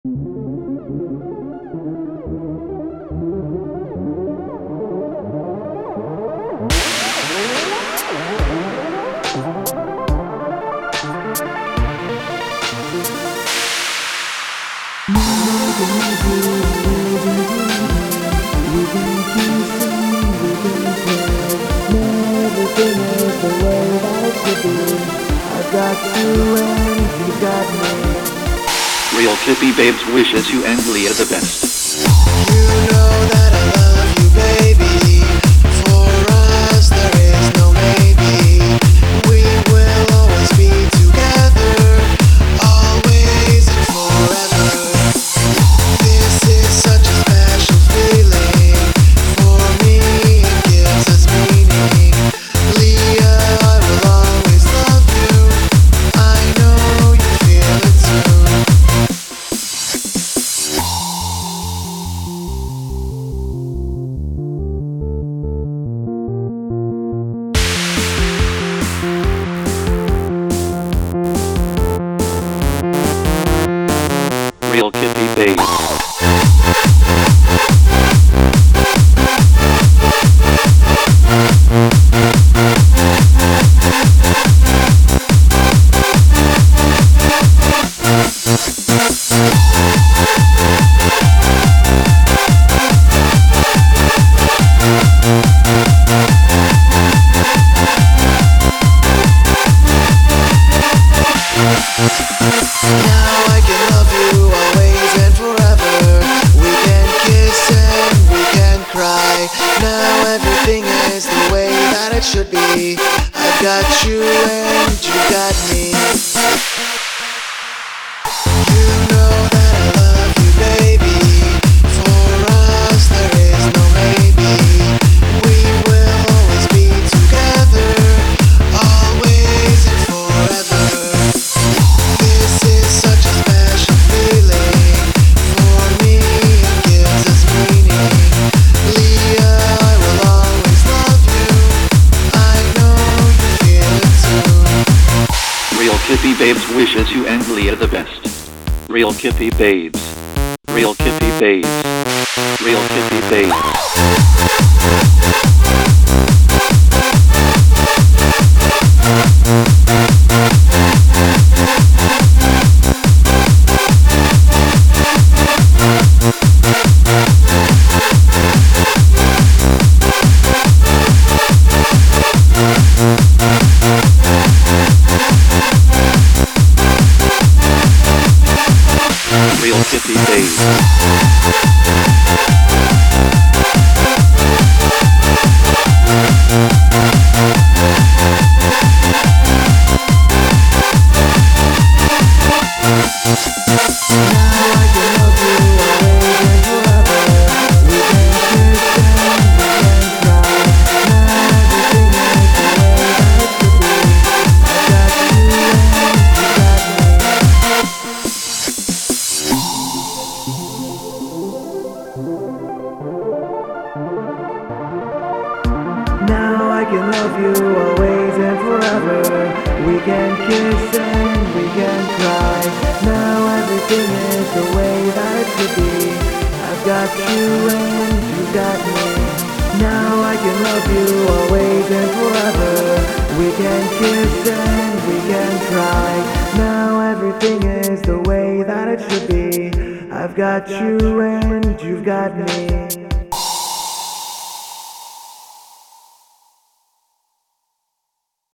Real Kippy Babes wishes you and Leah the best. You know that I love you, baby. For us there is no maybe. We will always be together, always and forever. This is such a special feeling. For me it gives us meaning. Leah, I will always love you. I know you feel it too. Real Kippy Babes. Now I can love you always and forever. We can kiss and we can cry. Now everything is the way that it should be. I've got you and you got me. You know that I love you, baby. For us there is no maybe. We will always be together, always and forever. This is such a special feeling. For me it gives us meaning. Leah, I will always love you. I know you feel it too. Real Kippy Babes wishes you and Leah the best. Real Kippy Babes. Real Kippy Babes. Real Kippy Babes. Real Kippy Babes. Now I can love you always and forever. We can kiss and we can cry. Now everything is the way that it should be. I've got you and you got me. Now I can love you always and forever. We can kiss and we can cry. Now everything is the way that it should be. I've got you and you've got me.